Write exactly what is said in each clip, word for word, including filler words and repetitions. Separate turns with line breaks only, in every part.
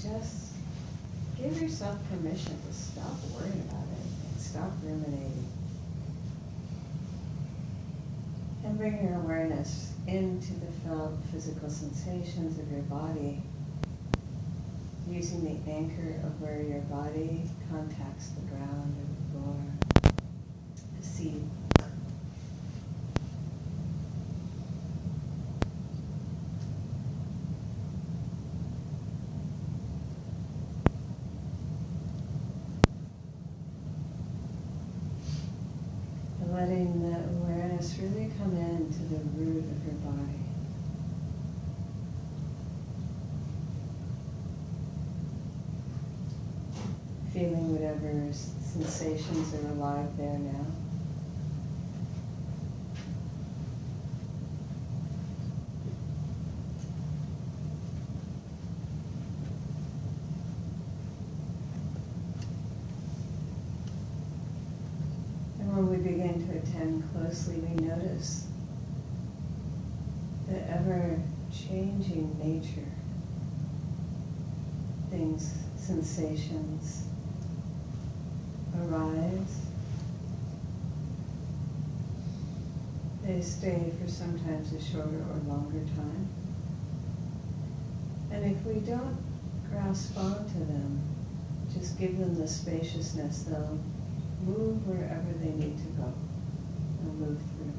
just give yourself permission to stop worrying about anything, stop ruminating. And bring your awareness into the felt physical sensations of your body, using the anchor of where your body contacts the ground or the floor, the seat. And letting the awareness really come into the root of your body. Feeling whatever sensations are alive there now. And when we begin to attend closely, we notice the ever-changing nature, things, sensations, arise. They stay for sometimes a shorter or longer time. And if we don't grasp onto them, just give them the spaciousness, they'll move wherever they need to go. They'll move through.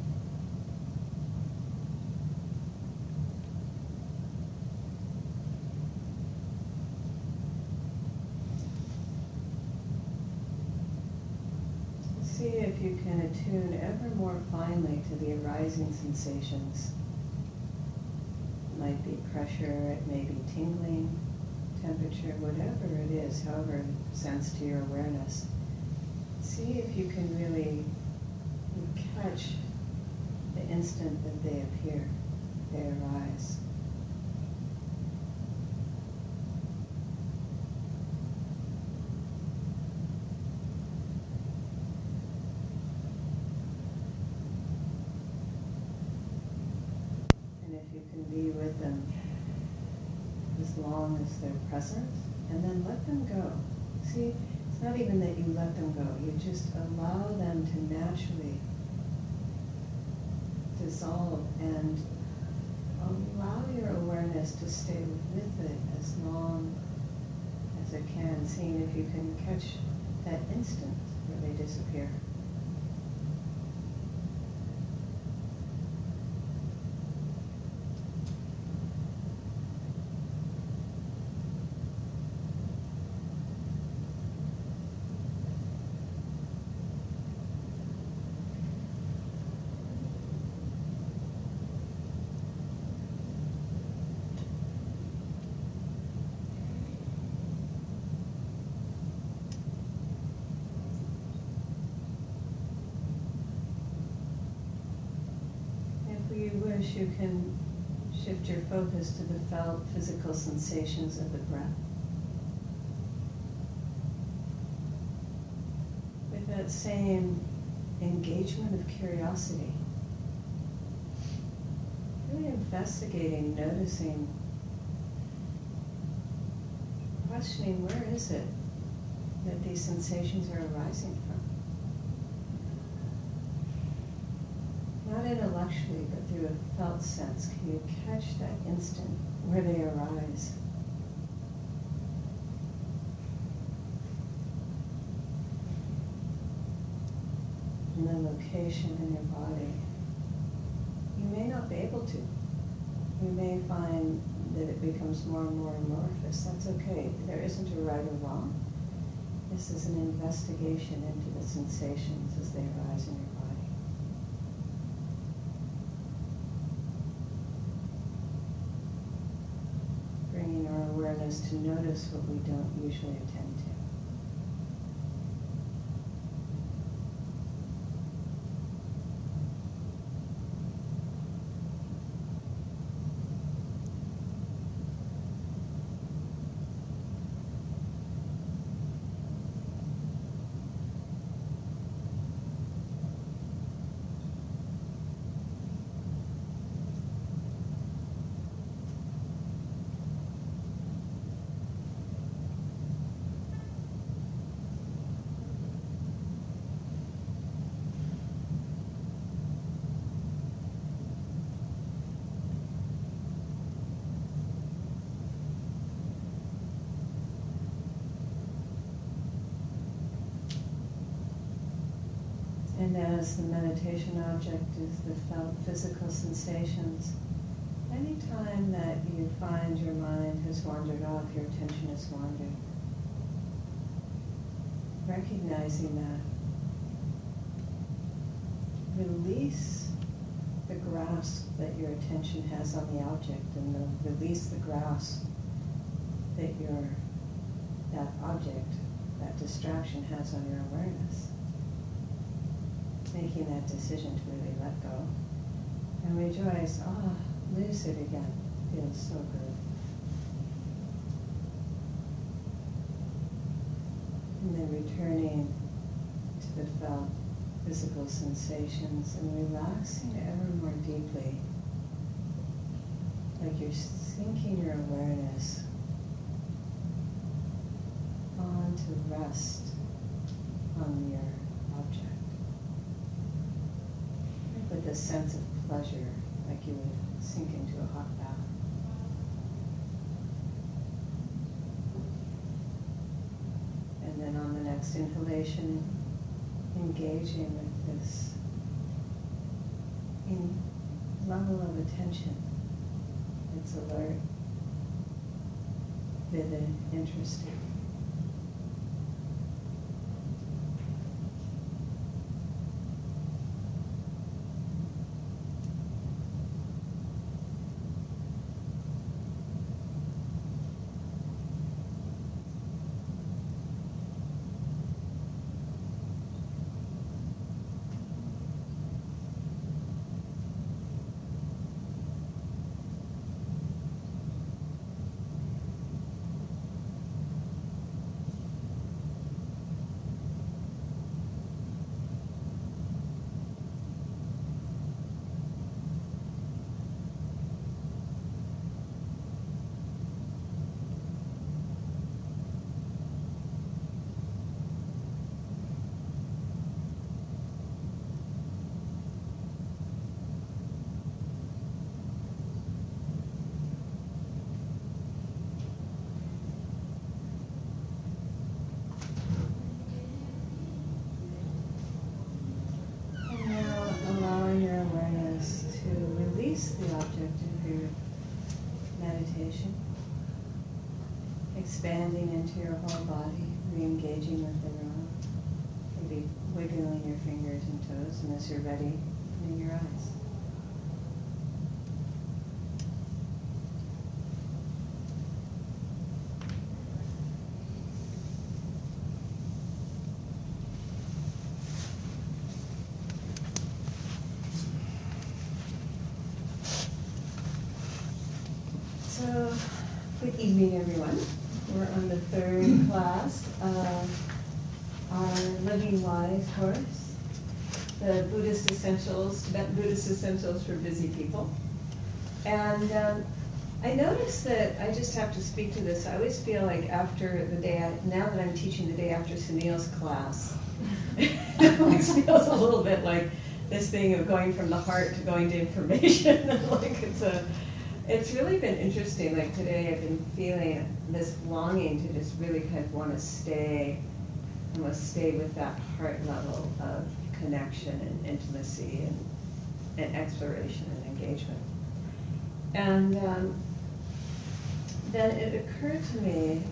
See if you can attune ever more finely to the arising sensations. It might be pressure, it may be tingling, temperature, whatever it is, however it presents to your awareness. See if you can really catch the instant that they appear, they arise. Be with them as long as they're present, and then let them go. See, it's not even that you let them go, you just allow them to naturally dissolve and allow your awareness to stay with it as long as it can, seeing if you can catch that instant where they disappear. You can shift your focus to the felt physical sensations of the breath. With that same engagement of curiosity, really investigating, noticing, questioning where is it that these sensations are arising from. Not intellectually, but through a felt sense. Can you catch that instant where they arise? And the location in your body. You may not be able to. You may find that it becomes more and more amorphous. That's okay. There isn't a right or wrong. This is an investigation into the sensations as they arise in your body. Bringing our awareness to notice what we don't usually attend to. And as the meditation object is the felt physical sensations, anytime that you find your mind has wandered off, your attention has wandered, recognizing that, release the grasp that your attention has on the object, and the, release the grasp that your that object, that distraction has on your awareness. Making that decision to really let go and rejoice. Ah, lucid again. Feels so good. And then returning to the felt physical sensations and relaxing ever more deeply, like you're sinking your awareness on to rest on your object with a sense of pleasure, like you would sink into a hot bath. And then on the next inhalation, engaging with this in level of attention. It's alert, vivid, interesting. The object of your meditation, expanding into your whole body, re-engaging with the room, maybe wiggling your fingers and toes, and as you're ready, opening your eyes. So, good evening, everyone. We're on the third class of our Living Wise course, the Buddhist Essentials, Tibetan Buddhist Essentials for Busy People. And um, I noticed that I just have to speak to this. I always feel like after the day, I, now that I'm teaching the day after Sunil's class, it always feels a little bit like this thing of going from the heart to going to information. Like it's a It's really been interesting. Like today I've been feeling this longing to just really kind of want to stay, almost stay with that heart level of connection and intimacy and, and exploration and engagement. And um, then it occurred to me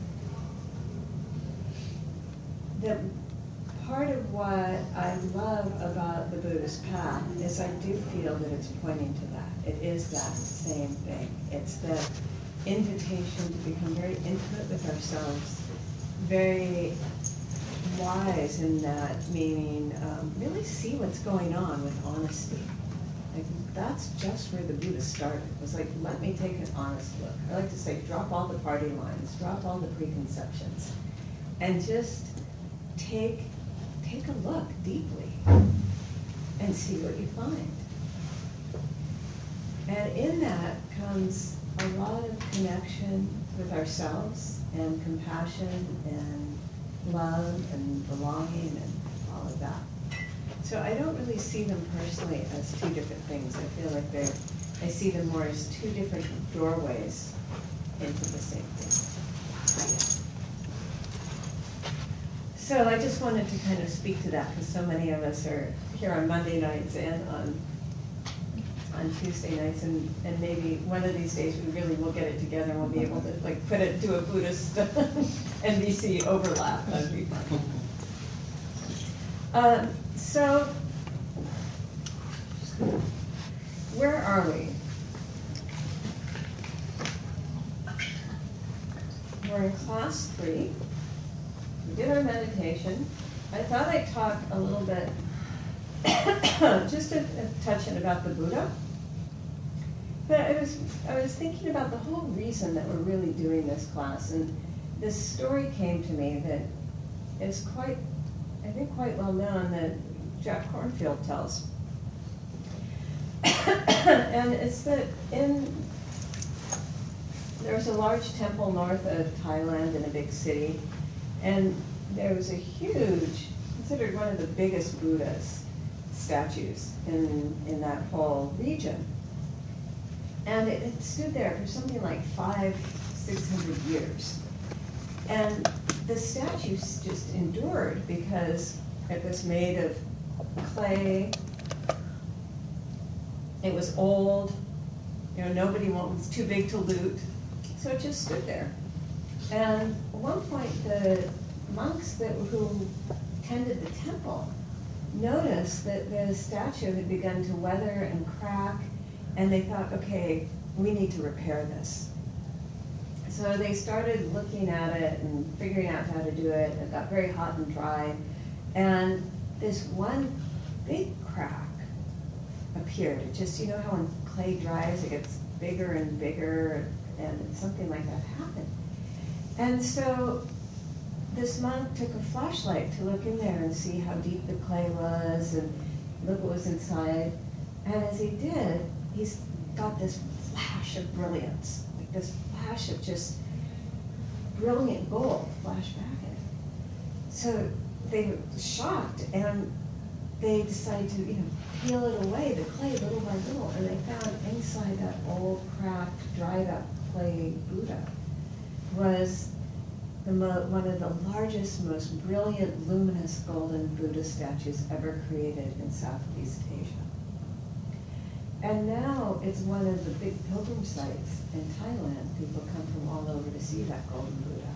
that part of what I love about the Buddhist path is I do feel that it's pointing to that. It is that same thing. It's the invitation to become very intimate with ourselves, very wise in that, meaning um, really see what's going on with honesty. Like that's just where the Buddha started. It was like, let me take an honest look. I like to say, drop all the party lines, drop all the preconceptions, and just take take a look deeply and see what you find. And in that comes a lot of connection with ourselves and compassion and love and belonging and all of that. So I don't really see them personally as two different things. I feel like they're, I see them more as two different doorways into the same thing. So I just wanted to kind of speak to that because so many of us are here on Monday nights and on on Tuesday nights, and, and maybe one of these days we really will get it together and we'll be able to like put it to a Buddhist N B C overlap. That'd be fun. Um, so where are we? We're in class three. We did our meditation. I thought I'd talk a little bit, just a, a touch in about the Buddha. But I was, I was thinking about the whole reason that we're really doing this class, and this story came to me that is quite, I think quite well known, that Jack Kornfield tells. And it's that in, there's a large temple north of Thailand in a big city, and there was a huge, considered one of the biggest Buddhas statues in, in that whole region. And it, it stood there for something like five, six hundred years. And the statue just endured because it was made of clay. It was old. You know, nobody wanted, it was too big to loot. So it just stood there. And at one point, the monks that who tended the temple noticed that the statue had begun to weather and crack, and they thought, okay, we need to repair this. So they started looking at it and figuring out how to do it. It got very hot and dry, and this one big crack appeared. It just, you know how when clay dries, it gets bigger and bigger, and something like that happened. And so this monk took a flashlight to look in there and see how deep the clay was and look what was inside. And as he did, he's got this flash of brilliance, like this flash of just brilliant gold flash back at it. So they were shocked, and they decided to, you know, peel it away, the clay, little by little, and they found inside that old, cracked, dried up clay Buddha was the mo one of the largest, most brilliant, luminous golden Buddha statues ever created in Southeast Asia. And now it's one of the big pilgrim sites in Thailand. People come from all over to see that golden Buddha.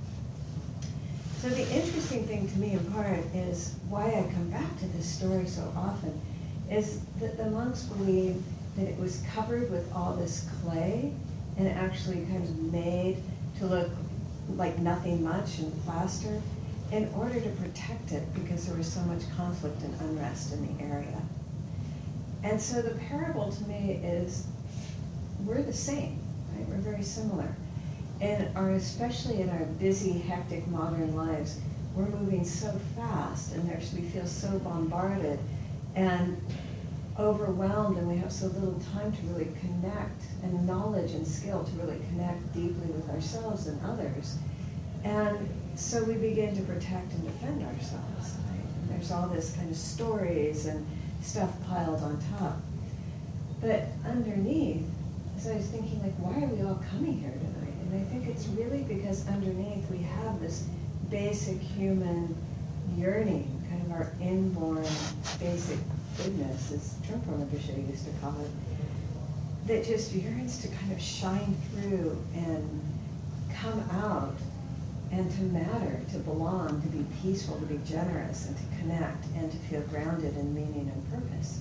So the interesting thing to me in part is why I come back to this story so often is that the monks believed that it was covered with all this clay and actually kind of made to look like nothing much and plaster in order to protect it because there was so much conflict and unrest in the area. And so the parable to me is we're the same, right? We're very similar. And are especially in our busy, hectic modern lives, we're moving so fast and there's, we feel so bombarded and overwhelmed, and we have so little time to really connect, and knowledge and skill to really connect deeply with ourselves and others. And so we begin to protect and defend ourselves. Right? And there's all this kind of stories and stuff piled on top. But underneath, so I was thinking, like, why are we all coming here tonight? And I think it's really because underneath we have this basic human yearning, kind of our inborn basic goodness, as Trungpa Rinpoche used to call it, that just yearns to kind of shine through and come out and to matter, to belong, to be peaceful, to be generous, and to connect, and to feel grounded in meaning and purpose.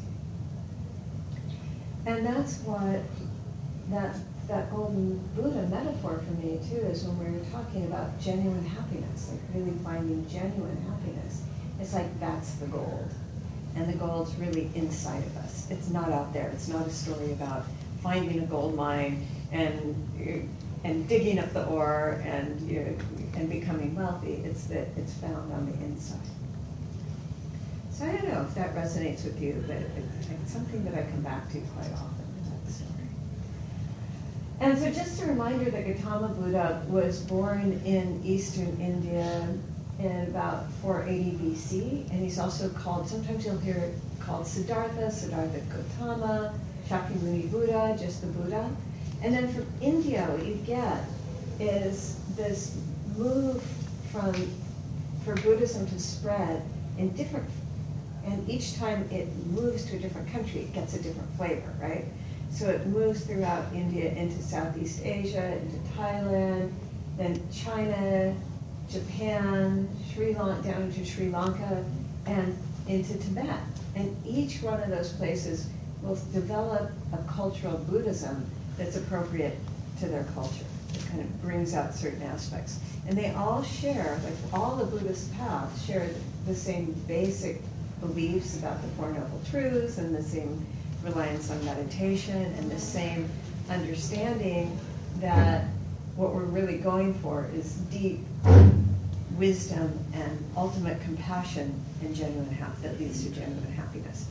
And that's what that, that golden Buddha metaphor for me, too, is when we were talking about genuine happiness, like really finding genuine happiness. It's like that's the gold. And the gold's really inside of us. It's not out there. It's not a story about finding a gold mine and and digging up the ore and you know, and becoming wealthy. It's that it's found on the inside. So I don't know if that resonates with you, but it, it's something that I come back to quite often in that story. And so just a reminder that Gautama Buddha was born in eastern India in about four eighty B C, and he's also called, sometimes you'll hear it called Siddhartha, Siddhartha Gautama, Shakyamuni Buddha, just the Buddha. And then from India, what you get is this move from for Buddhism to spread in different, and each time it moves to a different country, it gets a different flavor, right? So it moves throughout India into Southeast Asia, into Thailand, then China, Japan, Sri Lanka, down into Sri Lanka, and into Tibet. And each one of those places will develop a cultural Buddhism that's appropriate to their culture. It kind of brings out certain aspects. And they all share, like all the Buddhist paths share the same basic beliefs about the Four Noble Truths, and the same reliance on meditation, and the same understanding that what we're really going for is deep wisdom and ultimate compassion and genuine hap- that leads to genuine happiness.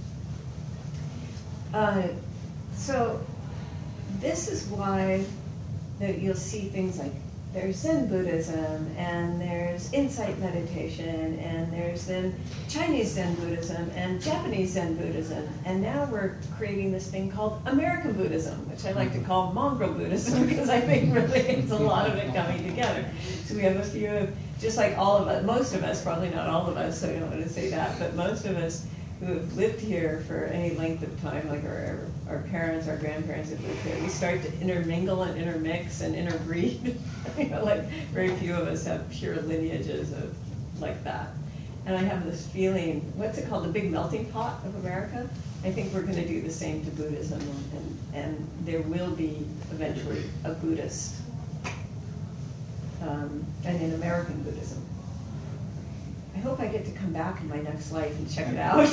Uh, so this is why that you'll see things like there's Zen Buddhism, and there's insight meditation, and there's then Chinese Zen Buddhism, and Japanese Zen Buddhism, and now we're creating this thing called American Buddhism, which I like to call mongrel Buddhism, because I think really it's a lot of it coming together. So we have a few of, just like all of us, most of us, probably not all of us, so I don't want to say that, but most of us who have lived here for any length of time, like our, our parents, our grandparents have lived here, we start to intermingle and intermix and interbreed. You know, like very few of us have pure lineages of like that. And I have this feeling, what's it called, the big melting pot of America? I think we're going to do the same to Buddhism, and, and there will be eventually a Buddhist, um, and in American Buddhism. I hope I get to come back in my next life and check it out.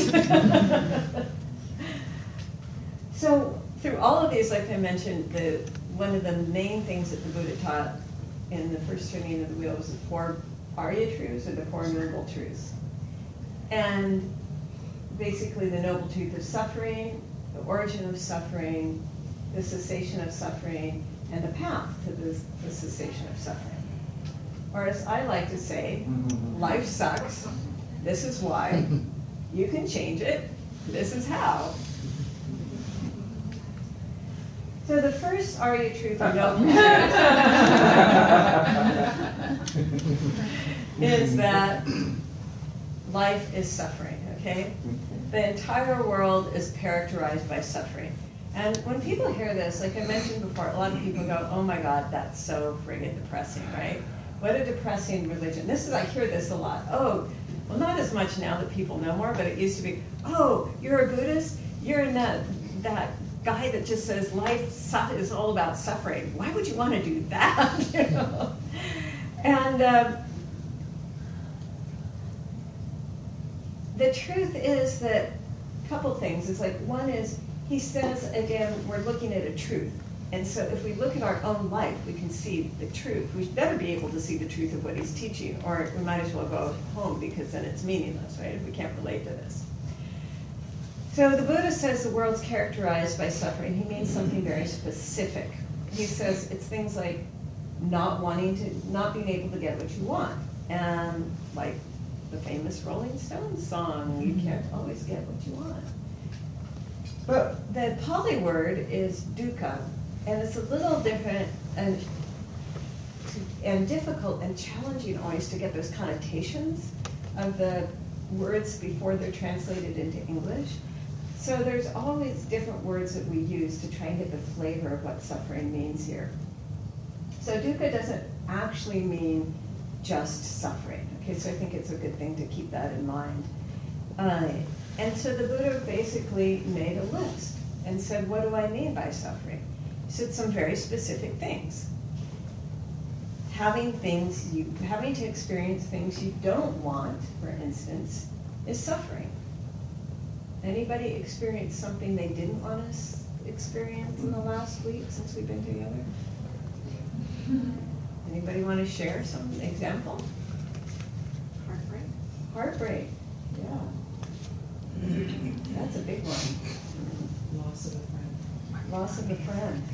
So through all of these, like I mentioned, the, one of the main things that the Buddha taught in the first turning of the wheel was the four Arya truths, or the four noble truths. And basically the noble truth of suffering, the origin of suffering, the cessation of suffering, and the path to the, the cessation of suffering. Or as I like to say, life sucks, this is why, you can change it, this is how. So the first Arya truth or noble truth is that life is suffering, okay? The entire world is characterized by suffering. And when people hear this, like I mentioned before, a lot of people go, oh my God, that's so friggin' depressing, right? What a depressing religion. This is, I hear this a lot. Oh, well, not as much now that people know more, but it used to be, oh, you're a Buddhist? You're in that, that guy that just says life is all about suffering. Why would you want to do that? You know? And um, the truth is that, a couple things. It's like, one is, he says, again, we're looking at a truth. And so if we look at our own life, we can see the truth. We better be able to see the truth of what he's teaching, or we might as well go home, because then it's meaningless, right, if we can't relate to this. So the Buddha says the world's characterized by suffering. He means something very specific. He says it's things like not wanting to, not being able to get what you want. And like the famous Rolling Stones song, you can't always get what you want. But the Pali word is dukkha. And it's a little different and, and difficult and challenging always to get those connotations of the words before they're translated into English. So there's always different words that we use to try and get the flavor of what suffering means here. So dukkha doesn't actually mean just suffering. Okay, so I think it's a good thing to keep that in mind. Uh, and so the Buddha basically made a list and said, what do I mean by suffering? He said some very specific things. Having things you, having to experience things you don't want, for instance, is suffering. Anybody experienced something they didn't want to experience in the last week since we've been together? Anybody want to share some example?
Heartbreak.
Heartbreak, yeah. That's a big one.
Loss of a friend.
Loss of a friend.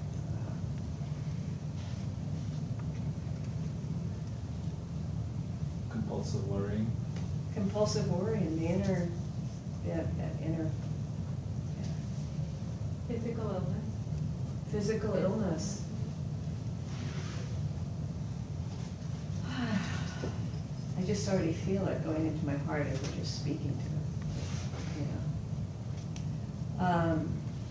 Compulsive worrying.
Compulsive worrying, the inner, yeah, that inner. Yeah.
Physical illness.
Physical illness. I I just already feel it going into my heart as we're just speaking to it, you know. Um,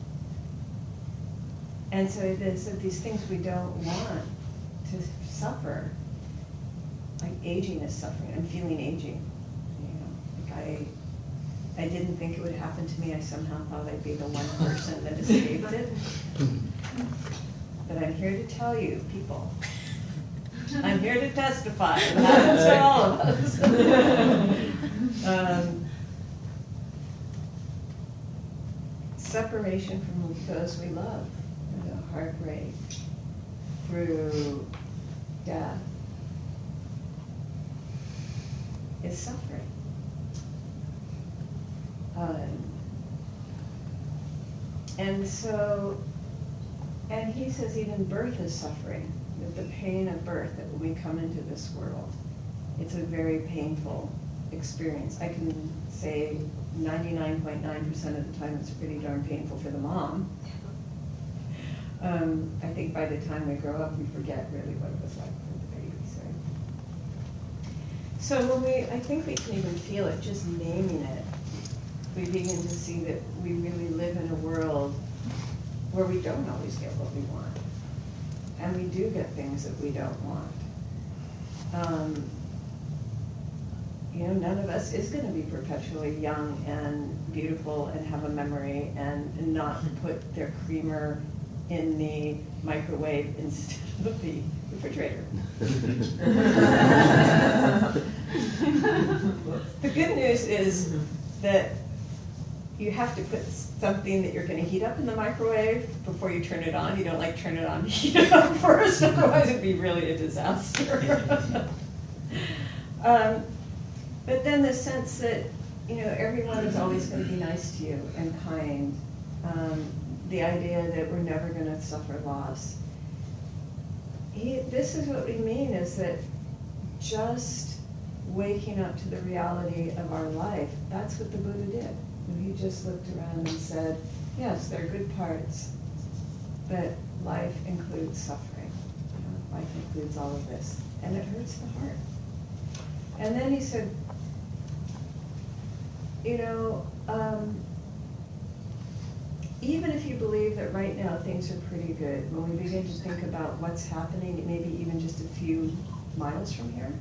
and so there's these things we don't want to suffer, like aging is suffering. I'm feeling aging, you know. Like I, I didn't think it would happen to me. I somehow thought I'd be the one person that escaped it. But I'm here to tell you, people, I'm here to testify. It happens to all of us. um, separation from those we love, you know, heartbreak, through death, is suffering. Um, and so, and he says even birth is suffering, that the pain of birth, that when we come into this world, it's a very painful experience. I can say ninety-nine point nine percent of the time it's pretty darn painful for the mom. Um, I think by the time we grow up, we forget really what it was like for the babies, right? So when we, I think we can even feel it, just naming it, we begin to see that we really live in a world where we don't always get what we want. And we do get things that we don't want. Um, you know, none of us is going to be perpetually young and beautiful and have a memory and, and not put their creamer in the microwave instead of the refrigerator. The good news is that you have to put something that you're going to heat up in the microwave before you turn it on. You don't like turn it on, heat it up first, otherwise it'd be really a disaster. um, but then the sense that, you know, everyone is always going to be nice to you and kind. Um, the idea that we're never going to suffer loss. He, this is what we mean, is that just waking up to the reality of our life, that's what the Buddha did. And he just looked around and said, yes, there are good parts, but life includes suffering. You know, life includes all of this, and it hurts the heart. And then he said, you know, um, even if you believe that right now things are pretty good, when we begin to think about what's happening, maybe even just a few miles from here,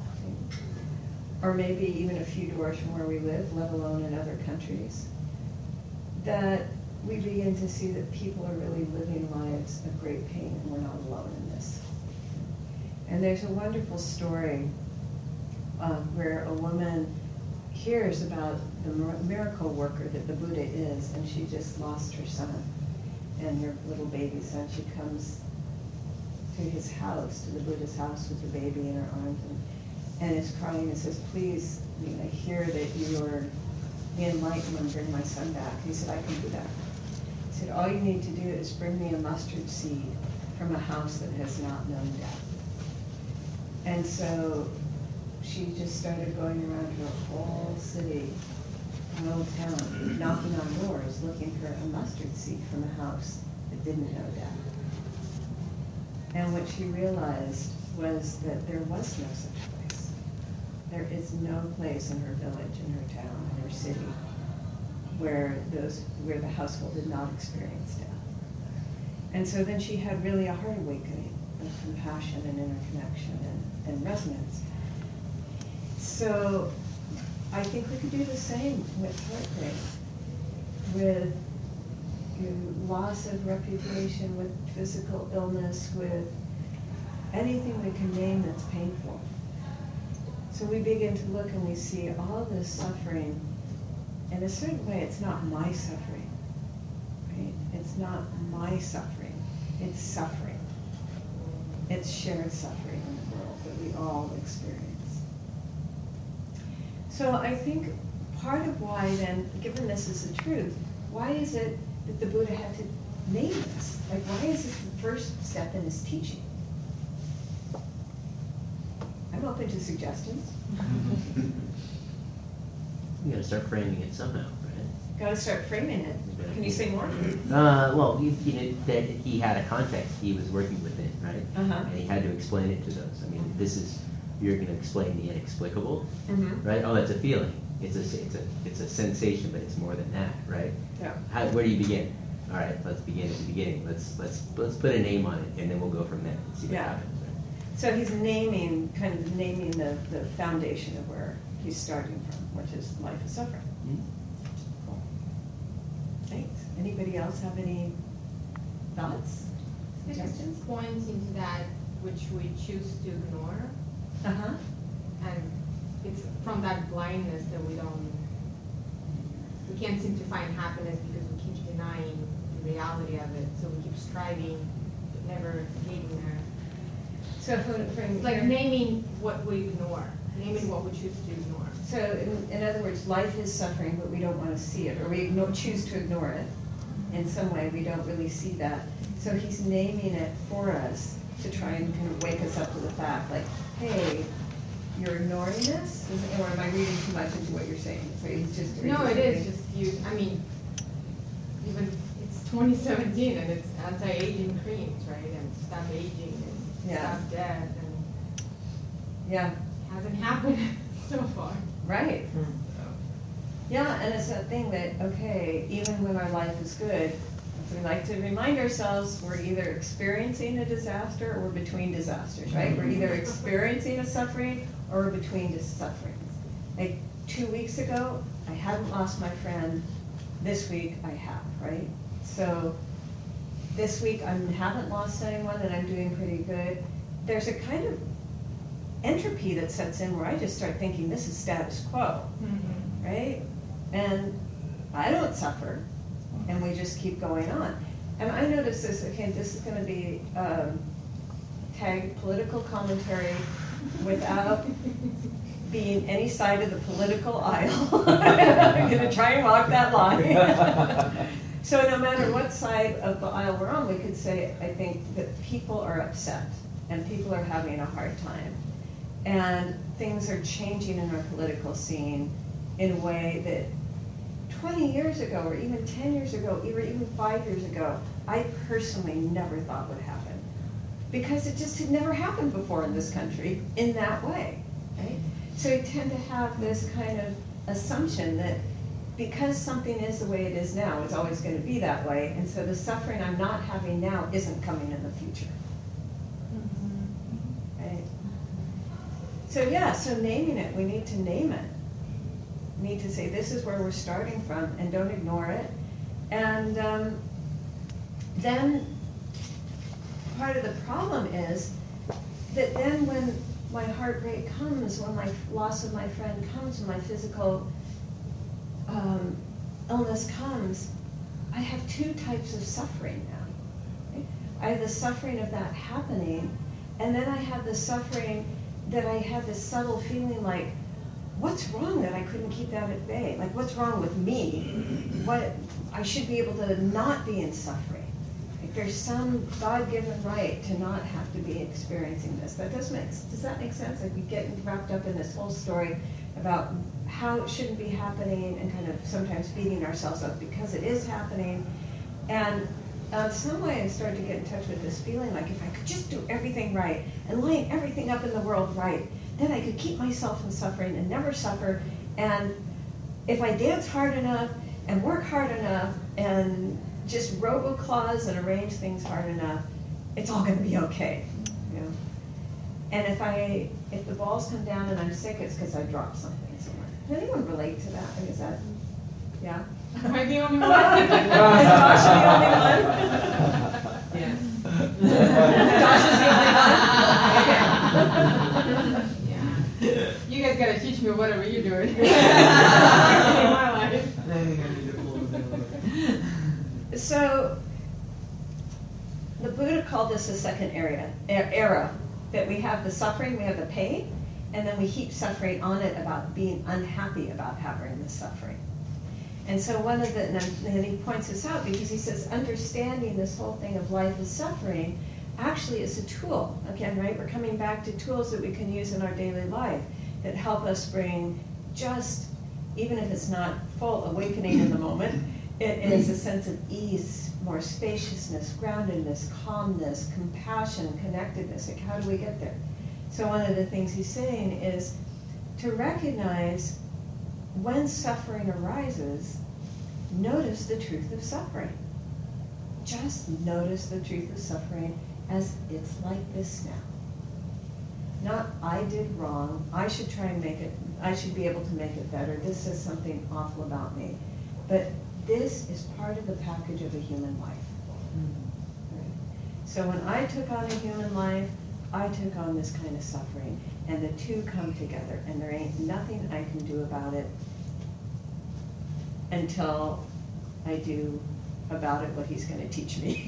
or maybe even a few doors from where we live, let alone in other countries, that we begin to see that people are really living lives of great pain, and we're not alone in this. And there's a wonderful story uh, where a woman hears about the miracle worker that the Buddha is, and she just lost her son, and her little baby son. She comes to his house, to the Buddha's house, with the baby in her arms, and and is crying and says, please, you know, I hear that you're the enlightened one, bring my son back. And he said, I can do that. He said, all you need to do is bring me a mustard seed from a house that has not known death. And so she just started going around her whole city, her whole town, knocking on doors, looking for a mustard seed from a house that didn't know death. And what she realized was that there was no such place. There is no place in her village, in her town, in her city, where those where the household did not experience death. And so then she had really a heart awakening of compassion and interconnection and, and resonance. So I think we could do the same with heartbreak, with you know, loss of reputation, with physical illness, with anything we can name that's painful. So we begin to look and we see all this suffering. In a certain way, it's not my suffering, right? It's not my suffering, it's suffering. It's shared suffering in the world that we all experience. So I think part of why then, given this is the truth, why is it that the Buddha had to name this? Like, why is this the first step in his teaching? I'm open to suggestions.
You gotta start framing it somehow, right?
Gotta start framing it. Can you say more?
Uh, well, you, you know, that he had a context he was working within, right?
Uh-huh.
And he had to explain it to those. I mean, this is you're going to explain the inexplicable,
Mm-hmm.
right? Oh, it's a feeling. It's a, it's a, it's a sensation, but it's more than that, right?
Yeah.
How, where do you begin? All right, let's begin at the beginning. Let's let's let's put a name on it, and then we'll go from there and see what
Yeah.
happens. Right?
So he's naming, kind of naming the, the foundation of where he's starting from, which is life is suffering.
Mhm.
Cool. Thanks. Anybody else have any thoughts,
This
suggestions?
points into that which we choose to ignore,
Uh-huh.
and it's from that blindness that we don't, we can't seem to find happiness because we keep denying the reality of it. So we keep striving, but never getting there.
So if we bring
It's like naming what we ignore, naming what we choose to ignore.
So in, in other words, life is suffering, but we don't want to see it, or we ignore, choose to ignore it. In some way, we don't really see that. So he's naming it for us to try and kind of wake us up to the fact, like, hey, you're ignoring this? Is, or am I reading too much into what you're saying? So he's just
No, it is just you, I mean, even, it's twenty seventeen and it's anti-aging creams, right? And stop aging and
Yeah.
stop death, and
Yeah,
it hasn't happened so far.
right.
So.
Yeah, and it's that thing that, okay, even when our life is good, we like to remind ourselves we're either experiencing a disaster or we're between disasters, right? We're either experiencing a suffering or we're between dis- sufferings. Like two weeks ago, I hadn't lost my friend. This week, I have, right? So this week, I haven't lost anyone and I'm doing pretty good. There's a kind of entropy that sets in where I just start thinking this is status quo,
Mm-hmm.
right? And I don't suffer, and we just keep going on. And I noticed this, okay, this is gonna be um, tagged political commentary without being any side of the political aisle. I'm gonna try and walk that line. So no matter what side of the aisle we're on, we could say, I think that people are upset, and people are having a hard time. And things are changing in our political scene in a way that twenty years ago, or even ten years ago, or even five years ago, I personally never thought would happen. Because it just had never happened before in this country in that way, right? So we tend to have this kind of assumption that because something is the way it is now, it's always going to be that way, and so the suffering I'm not having now isn't coming in the future, right? So yeah, so naming it, we need to name it. Need to say this is where we're starting from and don't ignore it. And um, then part of the problem is that then when my heartbreak comes, when my loss of my friend comes, when my physical um, illness comes, I have two types of suffering now. Right? I have the suffering of that happening, and then I have the suffering that I have this subtle feeling like, what's wrong that I couldn't keep that at bay? Like, what's wrong with me? What, I should be able to not be in suffering. Like, there's some God-given right to not have to be experiencing this. That does make, does that make sense? Like, we get wrapped up in this whole story about how it shouldn't be happening and kind of sometimes beating ourselves up because it is happening. And uh, some way I started to get in touch with this feeling like if I could just do everything right and line everything up in the world right, then I could keep myself from suffering and never suffer. And if I dance hard enough and work hard enough and just robo-clause and arrange things hard enough, it's all gonna be okay. You know? And if I, if the balls come down and I'm sick, it's because I dropped something somewhere. Can anyone relate to that? I mean, is that, yeah?
Am I the only one?
Is Josh the only one?
Yes.
Josh is the only one? Okay.
Yeah. You guys gotta teach me whatever you're doing. In my life.
So, the Buddha called this the second area, era, that we have the suffering, we have the pain, and then we heap suffering on it about being unhappy about having the suffering. And so one of the, and then he points this out because he says understanding this whole thing of life is suffering actually is a tool. Again, right, we're coming back to tools that we can use in our daily life that help us bring just, even if it's not full awakening in the moment, it is a sense of ease, more spaciousness, groundedness, calmness, compassion, connectedness. Like, how do we get there? So one of the things he's saying is to recognize when suffering arises, notice the truth of suffering. Just notice the truth of suffering as it's like this now. Not, I did wrong, I should try and make it, I should be able to make it better, this says something awful about me. But this is part of the package of a human life. Right? So when I took on a human life, I took on this kind of suffering, and the two come together, and there ain't nothing I can do about it until I do about it what he's going to teach me.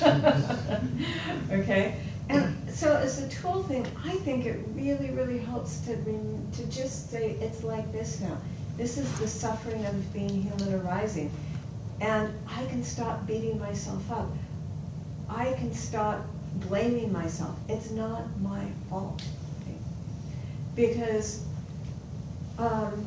Okay? And so as a tool thing, I think it really, really helps to, rem- to just say, it's like this now. This is the suffering of being human arising. And I can stop beating myself up. I can stop blaming myself. It's not my fault. Okay? Because um,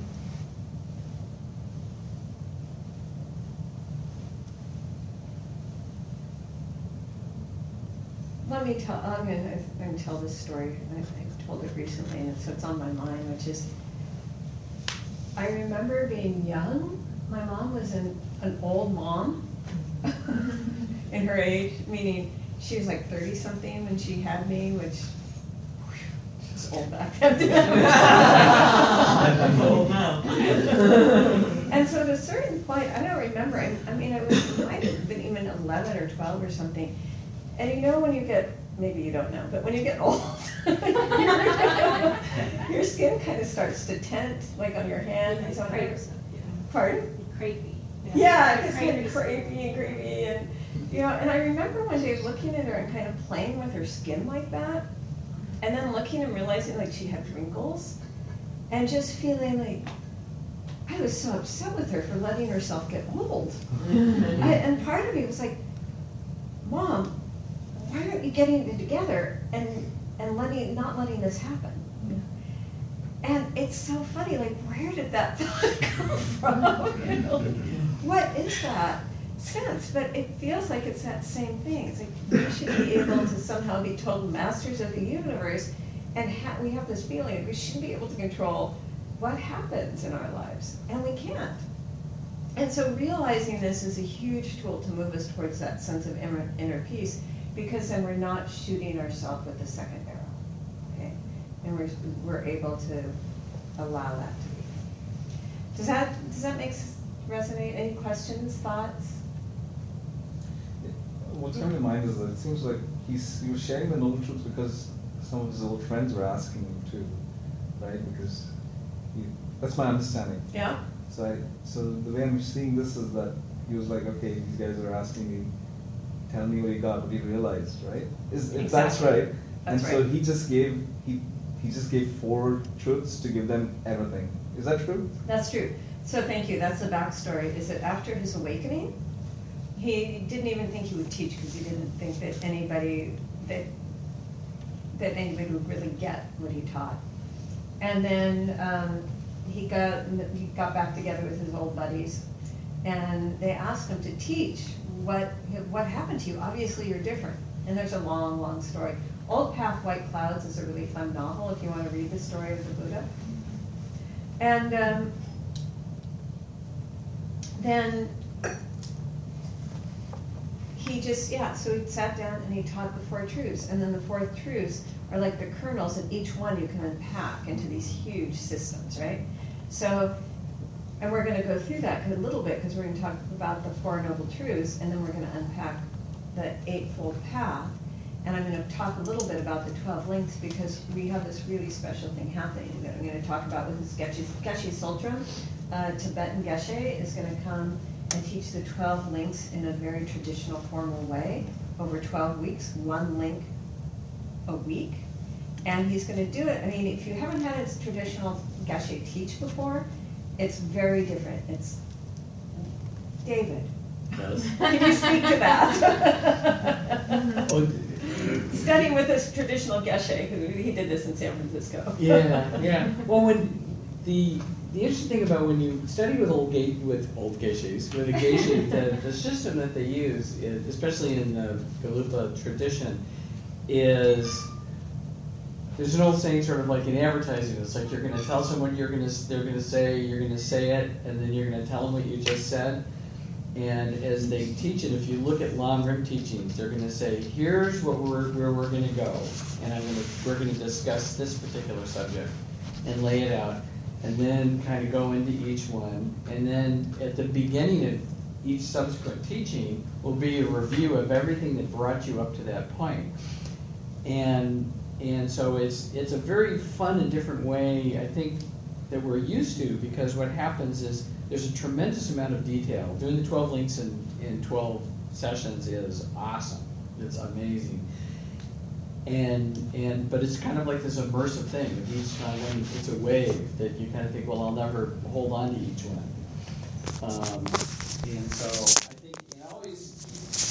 let me tell, I'm going to, I'm going to tell this story. I, I told it recently, and so it's on my mind, which is, I remember being young. My mom was an, an old mom in her age, meaning she was like thirty-something when she had me, which was old back then.
That's old now.
And so at a certain point, I don't remember, I, I mean, I was, might have been even eleven or twelve or something. And you know when you get, maybe you don't know, but when you get old, your skin kind of starts to tent, like on your hand and so on. Pardon?
Crepey.
Yeah, it's kind of crepey and creepy, and you know. And I remember one day looking at her and kind of playing with her skin like that, and then looking and realizing like she had wrinkles, and just feeling like I was so upset with her for letting herself get old. I, and part of me was like, Mom, why aren't you getting it together and and letting not letting this happen? And it's so funny, like, where did that thought come from? You know? What is that sense? But it feels like it's that same thing. It's like we should be able to somehow be total masters of the universe, and ha- we have this feeling we should be able to control what happens in our lives, and we can't. And so realizing this is a huge tool to move us towards that sense of inner, inner peace, because then we're not shooting ourselves with the second arrow. Okay? And we're, we're able to allow that to be. Does that, does that make s- resonate? Any questions, thoughts?
What's coming to mind is that it seems like he's he was sharing the noble truth because some of his old friends were asking him to, right? Because he, that's my understanding.
Yeah?
So I, so the way I'm seeing this is that he was like, okay, these guys are asking me, tell me what you got, what you realized, right? Is if that's
Exactly.
right.
That's
and so
right.
he just gave he he just gave four truths to give them everything. Is that true?
That's true. So thank you. That's the backstory. Is that after his awakening, he didn't even think he would teach because he didn't think that anybody that that anybody would really get what he taught. And then um, he got he got back together with his old buddies, and they asked him to teach what what happened to you. Obviously, you're different. And there's a long, long story. Old Path, White Clouds is a really fun novel if you want to read the story of the Buddha. And um, then he just, yeah, so he sat down and he taught the four truths. And then the four truths are like the kernels, and each one you can unpack into these huge systems, right? So, and we're going to go through that a little bit because we're going to talk about the Four Noble Truths, and then we're going to unpack the Eightfold Path. And I'm going to talk a little bit about the twelve links because we have this really special thing happening that I'm going to talk about with this Geshe, Geshe Sultram. Uh, Tibetan Geshe is going to come and teach the twelve links in a very traditional, formal way over twelve weeks, one link a week. And he's going to do it. I mean, if you haven't had his traditional Geshe teach before, it's very different. It's David.
Yes.
Can you speak to that?
Oh,
Studying with this traditional Geshe, who he did this in San Francisco.
yeah, yeah. Well, when the the interesting thing about when you study with old ge- with old geishas, with a geisha, the, the system that they use, is, especially in the Gelugpa tradition, is there's an old saying, sort of like in advertising. It's like you're going to tell someone you're going to they're going to say you're going to say it, and then you're going to tell them what you just said. And as they teach it, if you look at Lam Rim teachings, they're going to say, "Here's what we're where we're going to go, and I'm going to we're going to discuss this particular subject, and lay it out, and then kind of go into each one, and then at the beginning of each subsequent teaching will be a review of everything that brought you up to that point." And and so it's it's a very fun and different way, I think, that we're used to, because what happens is there's a tremendous amount of detail. Doing the twelve links in, in twelve sessions is awesome. It's amazing. And and but it's kind of like this immersive thing. Each time it's a wave that you kind of think, well, I'll never hold on to each one. Um, and so I think you always,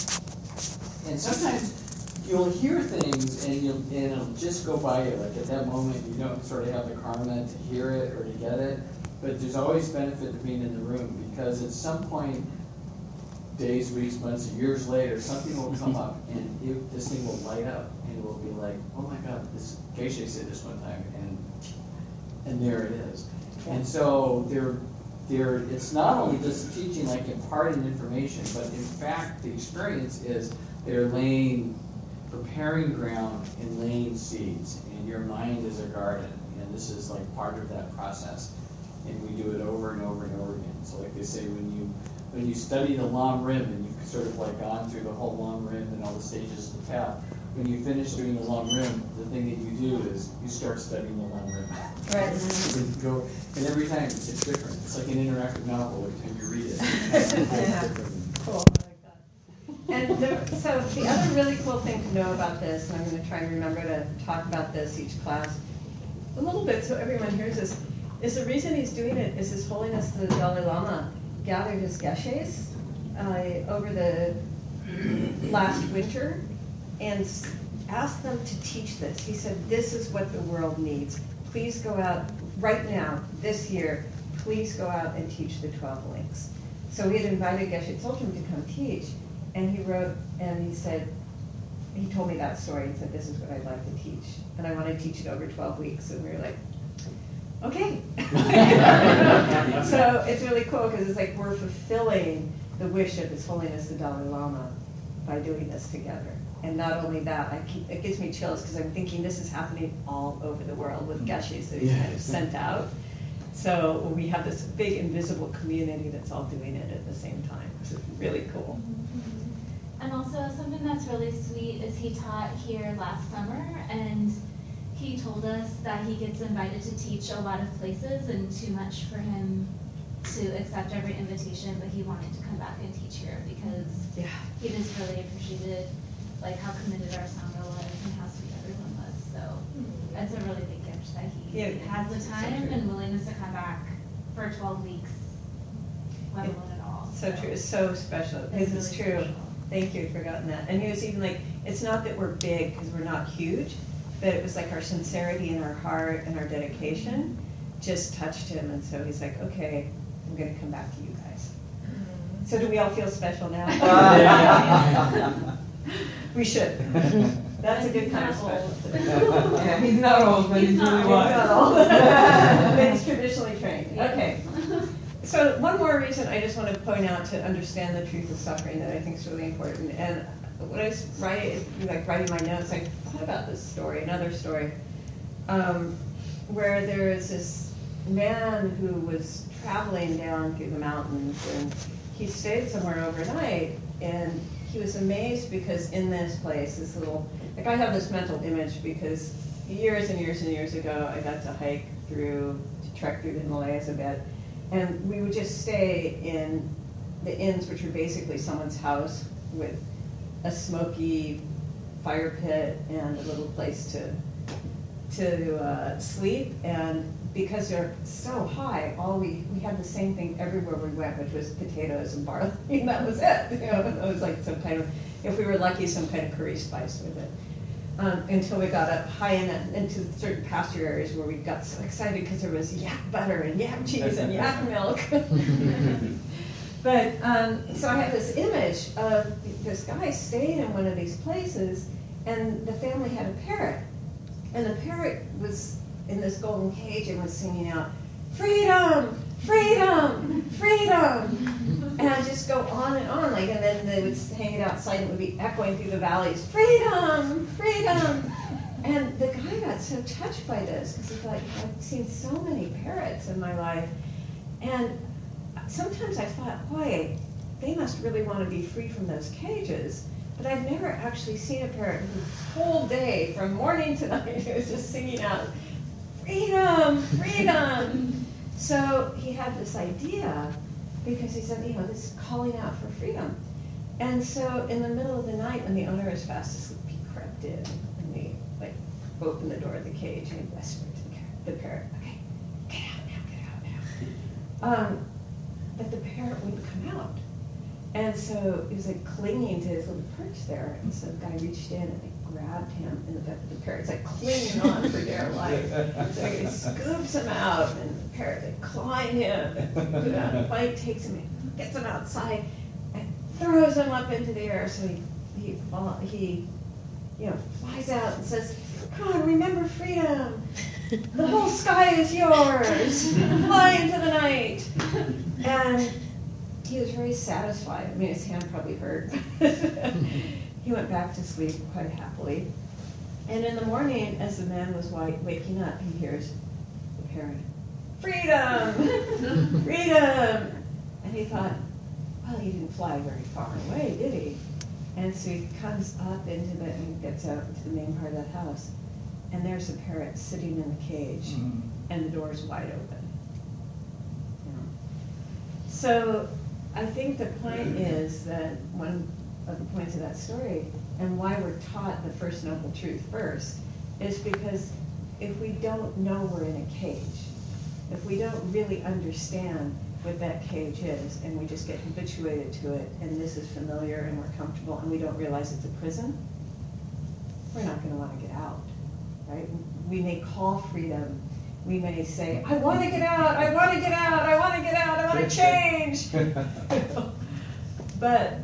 and sometimes you'll hear things and you'll and it'll just go by you. Like at that moment, you don't sort of have the karma to hear it or to get it. But there's always benefit to being in the room, because at some point, days, weeks, months, or years later, something will come up and it, this thing will light up and it will be like, oh my God, this Geshe said this one time, and and there it is. And so they're, they're, it's not only just teaching like imparting information, but in fact the experience is they're laying, preparing ground and laying seeds, and your mind is a garden, and this is like part of that process. And we do it over and over and over again. So like they say, when you when you study the Lam Rim and you've sort of like gone through the whole Lam Rim and all the stages of the path, when you finish doing the Lam Rim, the thing that you do is you start studying the Lam Rim.
Right.
And, go, and every time it's different. It's like an interactive novel every time you read it.
Yeah. Cool. I like that. And the, so the other really cool thing to know about this, and I'm going to try and remember to talk about this each class a little bit so everyone hears this, is the reason he's doing it is His Holiness the Dalai Lama gathered his geshes uh, over the last winter and asked them to teach this. He said, this is what the world needs. Please go out right now, this year, please go out and teach the twelve links. So he had invited Geshe Tsultrim to come teach, and he wrote, and he said, he told me that story and said, this is what I'd like to teach. And I want to teach it over twelve weeks. And we were like, okay. So it's really cool because it's like we're fulfilling the wish of His Holiness the Dalai Lama by doing this together. And not only that, I keep, it gives me chills because I'm thinking this is happening all over the world with geshes that he's kind of sent out. So we have this big invisible community that's all doing it at the same time. It's really cool.
And also something that's really sweet is he taught here last summer, and he told us that he gets invited to teach a lot of places and too much for him to accept every invitation, but he wanted to come back and teach here because
Yeah.
he just really appreciated like how committed our Sangha was and how sweet everyone was. So that's a really big gift that he
Yeah.
has the time
So true.
and willingness to come back for twelve weeks, let alone at all.
So true. It's so special. Because
It's
it's
really
true.
special.
Thank you. I'd forgotten that. And he was even like, it's not that we're big because we're not huge, but it was like our sincerity and our heart and our dedication just touched him. And so he's like, okay, I'm going to come back to you guys. So do we all feel special now? We should. That's a good kind of special.
Yeah, he's not old, but he's,
He's
really
not
wise.
Not all. But he's traditionally trained. Okay. So one more reason I just want to point out to understand the truth of suffering that I think is really important. And when I was writing, like writing my notes, I thought about this story, another story, um, where there is this man who was traveling down through the mountains, and he stayed somewhere overnight, and he was amazed because in this place, this little, like I have this mental image because years and years and years ago, I got to hike through, to trek through the Himalayas a bit, and we would just stay in the inns, which are basically someone's house with a smoky fire pit and a little place to to uh, sleep. And because they're so high, all we we had the same thing everywhere we went, which was potatoes and barley, and that was it. You know, it was like some kind of, if we were lucky, some kind of curry spice with it. Um, until we got up high in, into certain pasture areas where we got so excited because there was yak butter and yak cheese and yak milk. But, um, so I have this image of this guy staying in one of these places, and the family had a parrot. And the parrot was in this golden cage and was singing out, freedom, freedom, freedom. And I'd just go on and on, like, and then they would hang it outside and it would be echoing through the valleys, freedom, freedom. And the guy got so touched by this because he thought, I've seen so many parrots in my life. And sometimes I thought, boy, they must really want to be free from those cages. But I've never actually seen a parrot who the whole day, from morning to night, who was just singing out, freedom, freedom. So he had this idea because he said, you know, this is calling out for freedom. And so in the middle of the night when the owner was fast asleep, he crept in and he like opened the door of the cage and he whispered to the, car- the parrot, okay, get out now, get out now. Um, but the parrot wouldn't come out. And so he was like clinging to his little perch there. And so the guy reached in and like, grabbed him in the back of the parrot's like clinging on for dear life. So he scoops him out and the parrot like clawing him. And the bite takes him and gets him outside and throws him up into the air. So he, he, fall, he you know, flies out and says, come on, remember freedom. The whole sky is yours. Fly into the night. And he was very satisfied. I mean, his hand probably hurt. He went back to sleep quite happily. And in the morning, as the man was waking up, he hears the parrot, freedom, freedom. And he thought, well, he didn't fly very far away, did he? And so he comes up into the, and gets out into the main part of that house. And there's the parrot sitting in the cage, mm-hmm. and the door's wide open. You know? So I think the point is that one of the points of that story, and why we're taught the first noble truth first, is because if we don't know we're in a cage, if we don't really understand what that cage is, and we just get habituated to it, and this is familiar and we're comfortable, and we don't realize it's a prison, we're not going to want to get out, right? We may call freedom. We may say, I want to get out, I want to get out, I want to get out, I want to change. But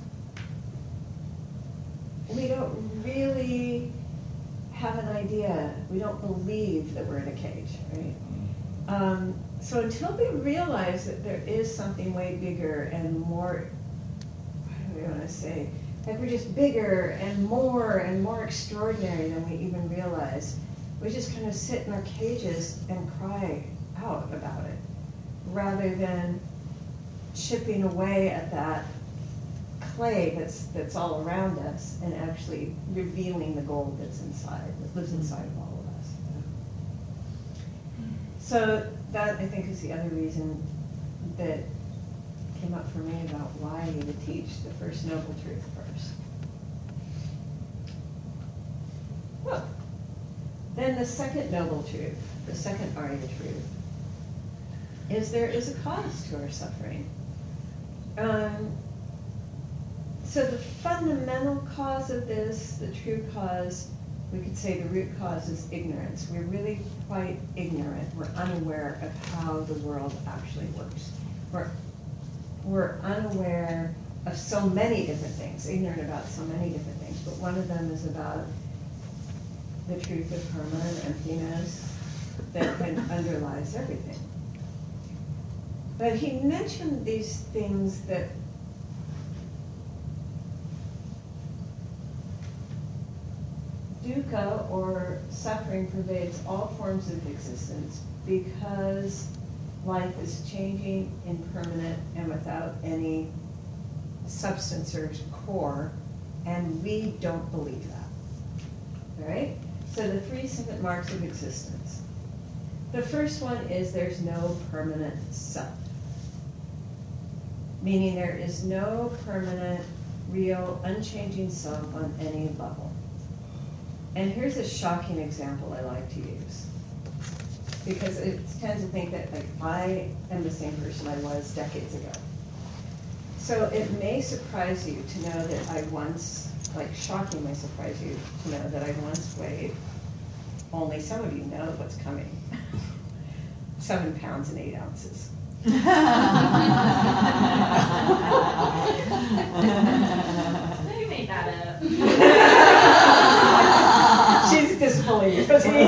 we don't really have an idea. We don't believe that we're in a cage, right? Um, so until we realize that there is something way bigger and more, what do we want to say? Like we're just bigger and more and more extraordinary than we even realize. We just kind of sit in our cages and cry out about it, rather than chipping away at that clay that's that's all around us and actually revealing the gold that's inside, that lives inside of all of us. So that, I think, is the other reason that came up for me about why you would teach the first noble truth first. Well, then the second noble truth, the second Arya truth, is there is a cause to our suffering. Um, so the fundamental cause of this, the true cause, we could say the root cause is ignorance. We're really quite ignorant. We're unaware of how the world actually works. We're, we're unaware of so many different things, ignorant about so many different things, but one of them is about the truth of karma and emptiness that kind of underlies everything. But he mentioned these things that dukkha, or suffering, pervades all forms of existence because life is changing, impermanent, and without any substance or core, and we don't believe that. All right? So the three separate marks of existence. The first one is there's no permanent self, meaning there is no permanent, real, unchanging self on any level. And here's a shocking example I like to use, because it tends to think that like I am the same person I was decades ago. So it may surprise you to know that I once, like shockingly surprise you to know that I once weighed, only some of you know what's coming, seven pounds and eight ounces.
You made that up.
She's disbelieved. guilty.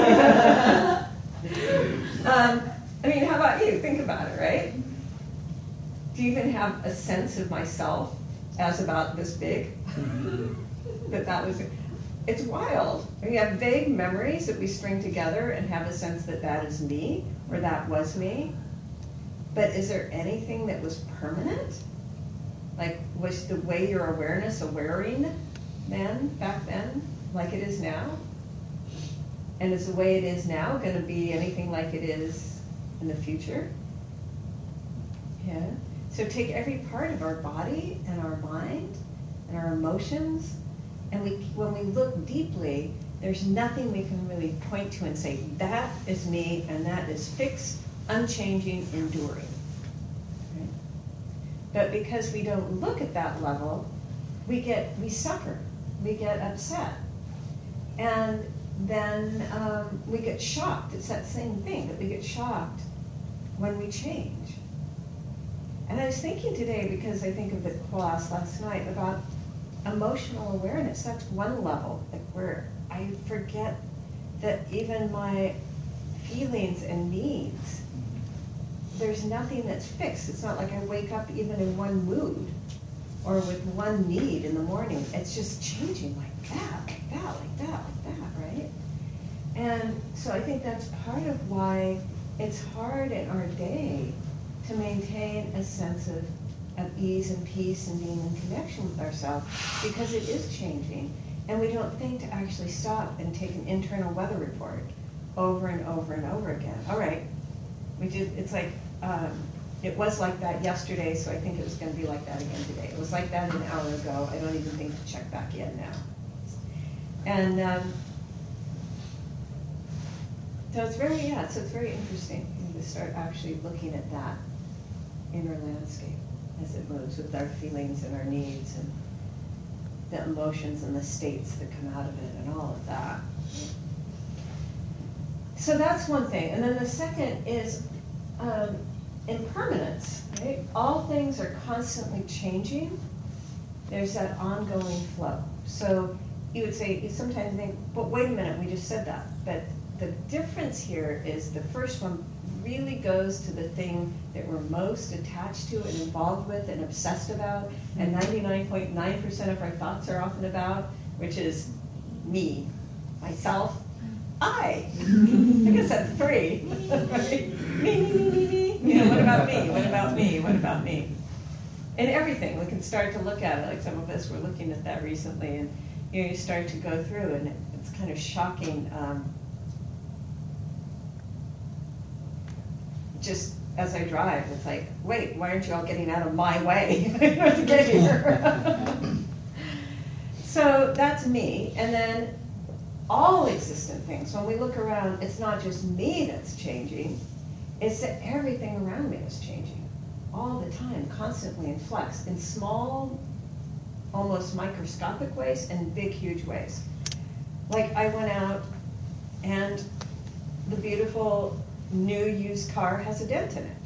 um, I mean, how about you? Think about it, right? Do you even have a sense of myself as about this big? that that was, it's wild. We have vague memories that we string together and have a sense that that is me, or that was me. But is there anything that was permanent? Like, was the way your awareness awareing then, back then, like it is now? And is the way it is now going to be anything like it is in the future? Yeah. So take every part of our body and our mind and our emotions, and we, when we look deeply, there's nothing we can really point to and say, that is me, and that is fixed, unchanging, enduring. Right? But because we don't look at that level, we get, we suffer, we get upset. And then um, we get shocked. It's that same thing, that we get shocked when we change. And I was thinking today, because I think of the class last night, about emotional awareness. That's one level, like where I forget that even my feelings and needs, there's nothing that's fixed. It's not like I wake up even in one mood or with one need in the morning. It's just changing like that, like that, like that, like that, right? And so I think that's part of why it's hard in our day to maintain a sense of, of ease and peace and being in connection with ourselves, because it is changing. And we don't think to actually stop and take an internal weather report over and over and over again. All right, we did, it's like, um, it was like that yesterday, so I think it was going to be like that again today. It was like that an hour ago. I don't even think to check back in now. And um, so it's very, yeah, so it's very interesting to start actually looking at that inner landscape as it moves with our feelings and our needs and the emotions and the states that come out of it and all of that. So that's one thing. And then the second is um, impermanence, right? All things are constantly changing. There's that ongoing flow. So you would say, you sometimes think, but wait a minute, we just said that. But the difference here is the first one really goes to the thing that we're most attached to and involved with and obsessed about, and ninety-nine point nine percent of our thoughts are often about, which is me, myself, I. I guess that's three. Right? Me, me, me, me, me. You know, what about me? What about me? What about me? And everything, we can start to look at it, like some of us were looking at that recently, and you know, you start to go through, and it's kind of shocking. Um, just as I drive, it's like, wait, why aren't you all getting out of my way to get here? So that's me. And then all existent things, when we look around, it's not just me that's changing, it's that everything around me is changing all the time, constantly in flux, in small, almost microscopic ways and big, huge ways. Like I went out and the beautiful new used car has a dent in it.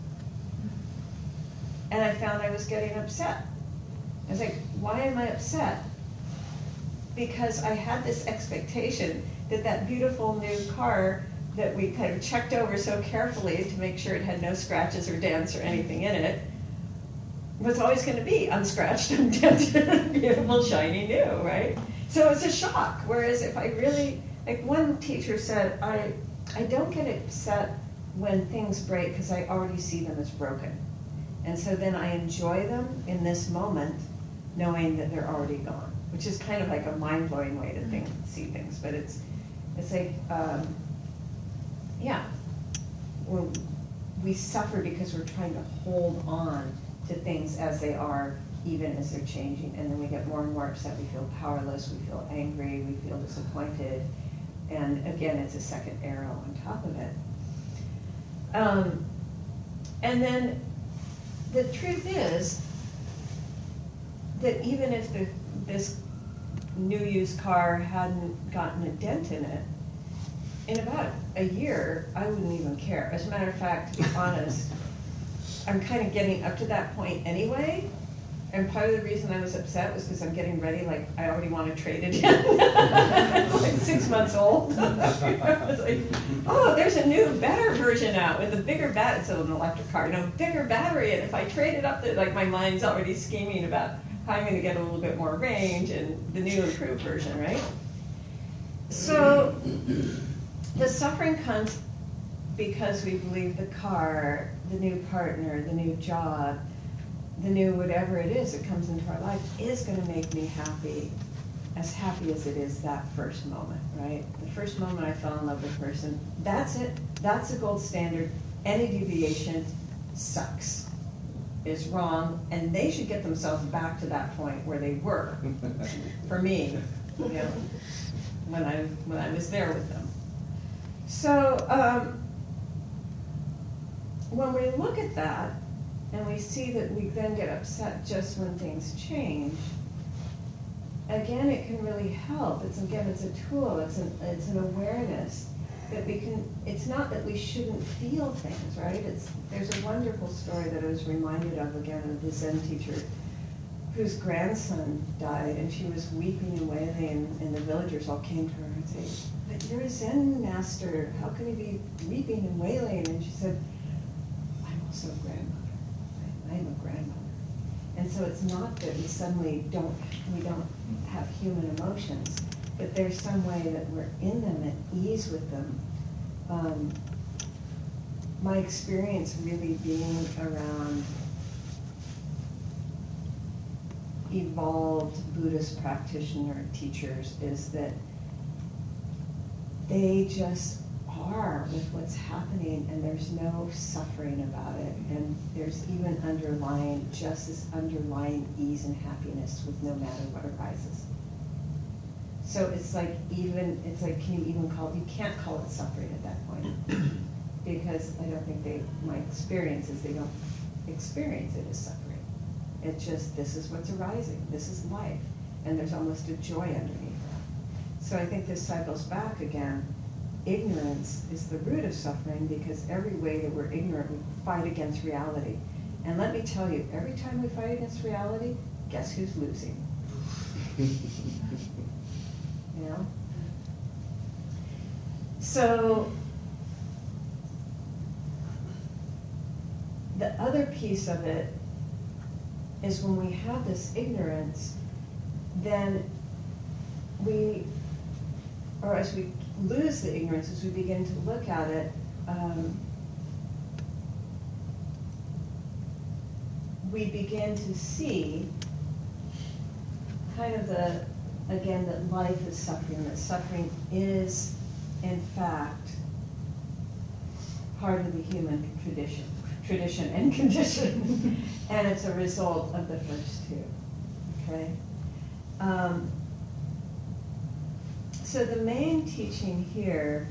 And I found I was getting upset. I was like, why am I upset? Because I had this expectation that that beautiful new car that we kind of checked over so carefully to make sure it had no scratches or dents or anything in it was always going to be unscratched, undented, beautiful, shiny, new, right? So it was a shock. Whereas if I really, like one teacher said, I I don't get upset when things break because I already see them as broken. And so then I enjoy them in this moment knowing that they're already gone, which is kind of like a mind-blowing way to think, see things. But it's, it's like, um, yeah, we're, we suffer because we're trying to hold on to things as they are, even as they're changing. And then we get more and more upset. We feel powerless. We feel angry. We feel disappointed. And again, it's a second arrow on top of it. Um, and then the truth is that even if the, this new used car hadn't gotten a dent in it, in about a year, I wouldn't even care. As a matter of fact, to be honest, I'm kind of getting up to that point anyway, And part of the reason I was upset was because I'm getting ready, like, I already want to trade it in. It's like six months old. It's like, oh, there's a new, better version out with a bigger bat. It's an electric car, you know, bigger battery. And if I trade it up, the, like, my mind's already scheming about how I'm going to get a little bit more range and the new improved version, right? So the suffering comes because we believe the car, the new partner, the new job, the new whatever it is that comes into our life is going to make me happy, as happy as it is that first moment, right? The first moment I fell in love with a person, that's it. That's the gold standard. Any deviation sucks, is wrong, and they should get themselves back to that point where they were, for me, you know, when I, when I was there with them. So um, when we look at that, and we see that we then get upset just when things change, again, it can really help. It's, again, it's a tool, it's an, it's an awareness that we can, it's not that we shouldn't feel things, right? It's, there's a wonderful story that I was reminded of, again, of the Zen teacher whose grandson died, and she was weeping and wailing, and, and the villagers all came to her and said, but you're a Zen master, how can you be weeping and wailing? And she said, I'm also a grandmother. I'm a grandmother. And so it's not that we suddenly don't, we don't have human emotions, but there's some way that we're in them, at ease with them. Um, my experience really being around evolved Buddhist practitioner teachers is that they just are with what's happening, and there's no suffering about it, and there's even underlying, just this underlying ease and happiness with no matter what arises. So it's like even, it's like, can you even call it, you can't call it suffering at that point, because I don't think they, my experience is they don't experience it as suffering. It's just, this is what's arising, this is life, and there's almost a joy underneath that. So I think this cycles back again. Ignorance is the root of suffering, because every way that we're ignorant, we fight against reality. And let me tell you, every time we fight against reality, guess who's losing? You know? So, the other piece of it is when we have this ignorance, then we, or as we lose the ignorance, as we begin to look at it, um, we begin to see kind of the, again, that life is suffering, that suffering is, in fact, part of the human tradition, tradition and condition, and it's a result of the first two, okay? Um, So the main teaching here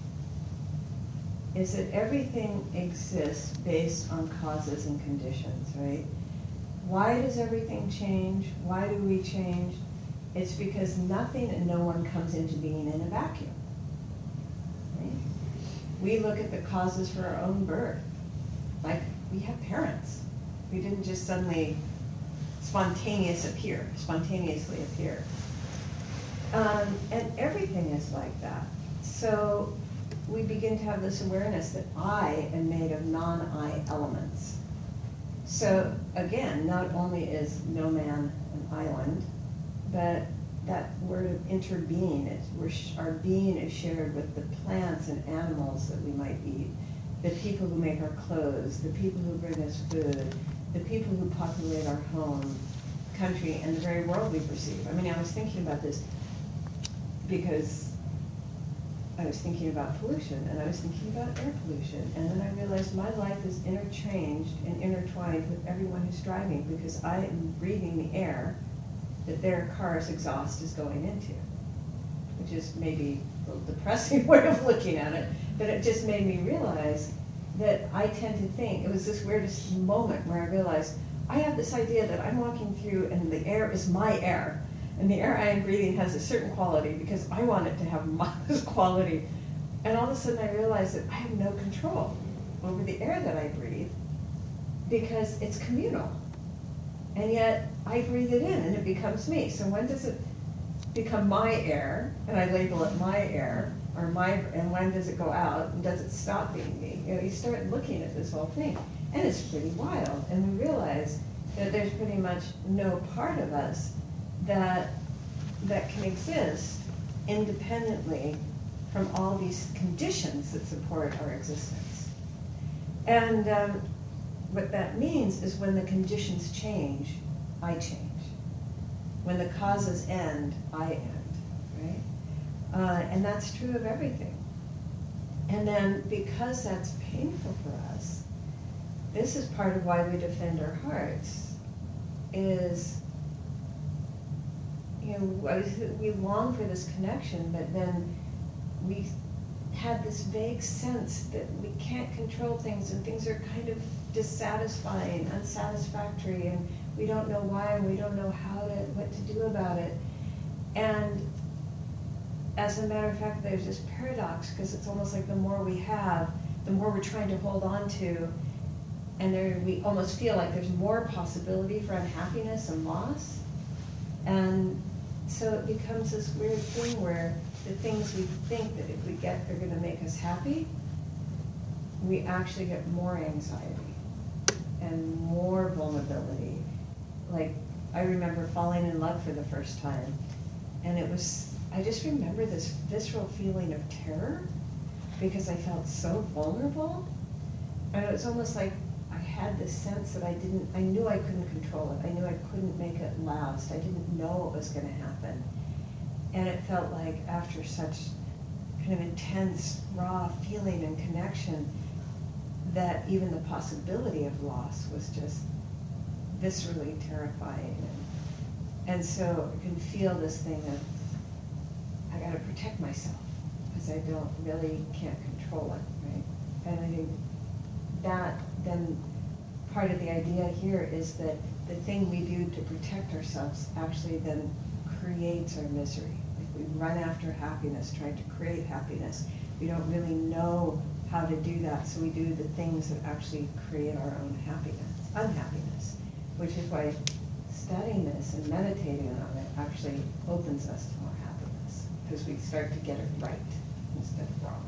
is that everything exists based on causes and conditions, right? Why does everything change? Why do we change? It's because nothing and no one comes into being in a vacuum, right? We look at the causes for our own birth. Like, we have parents. We didn't just suddenly spontaneous appear, spontaneously appear. Um, and everything is like that. So we begin to have this awareness that I am made of non-I elements. So again, not only is no man an island, but that word of interbeing, it's, we're sh our being is shared with the plants and animals that we might eat, the people who make our clothes, the people who bring us food, the people who populate our home, country, and the very world we perceive. I mean, I was thinking about this because I was thinking about pollution, and I was thinking about air pollution, and then I realized my life is interchanged and intertwined with everyone who's driving, because I am breathing the air that their car's exhaust is going into, which is maybe a little depressing way of looking at it, but it just made me realize that I tend to think, it was this weirdest moment where I realized I have this idea that I'm walking through and the air is my air. And the air I am breathing has a certain quality because I want it to have my quality. And all of a sudden I realized that I have no control over the air that I breathe because it's communal. And yet I breathe it in and it becomes me. So when does it become my air, and I label it my air, or my, and when does it go out, and does it stop being me? You know, you start looking at this whole thing, and it's pretty wild. And we realize that there's pretty much no part of us that that can exist independently from all these conditions that support our existence. And um, what that means is when the conditions change, I change. When the causes end, I end, right? Uh, and that's true of everything. And then because that's painful for us, this is part of why we defend our hearts, is, you know, we long for this connection, but then we have this vague sense that we can't control things, and things are kind of dissatisfying, unsatisfactory, and we don't know why, and we don't know how to, what to do about it. And as a matter of fact, there's this paradox, because it's almost like the more we have, the more we're trying to hold on to, and there we almost feel like there's more possibility for unhappiness and loss. And so it becomes this weird thing where the things we think that if we get are going to make us happy, we actually get more anxiety and more vulnerability. Like, I remember falling in love for the first time, and it was, I just remember this visceral feeling of terror because I felt so vulnerable, and it was almost like I had this sense that I didn't, I knew I couldn't control it. I knew I couldn't make it last. I didn't know what was going to happen. And it felt like after such kind of intense, raw feeling and connection, that even the possibility of loss was just viscerally terrifying. And, and so you can feel this thing of, I gotta protect myself, because I don't really can't control it, right? And I think that then part of the idea here is that the thing we do to protect ourselves actually then creates our misery. Like we run after happiness, trying to create happiness. We don't really know how to do that, so we do the things that actually create our own happiness, unhappiness, which is why studying this and meditating on it actually opens us to more happiness, because we start to get it right instead of wrong.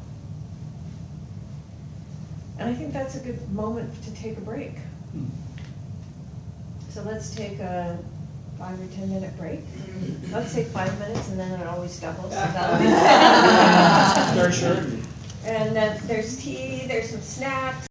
And I think that's a good moment to take a break.
Hmm.
So let's take a five or ten minute break. Let's take five minutes, and then it always doubles. So that'll be ten.
Sure, sure.
And then there's tea, there's some snacks.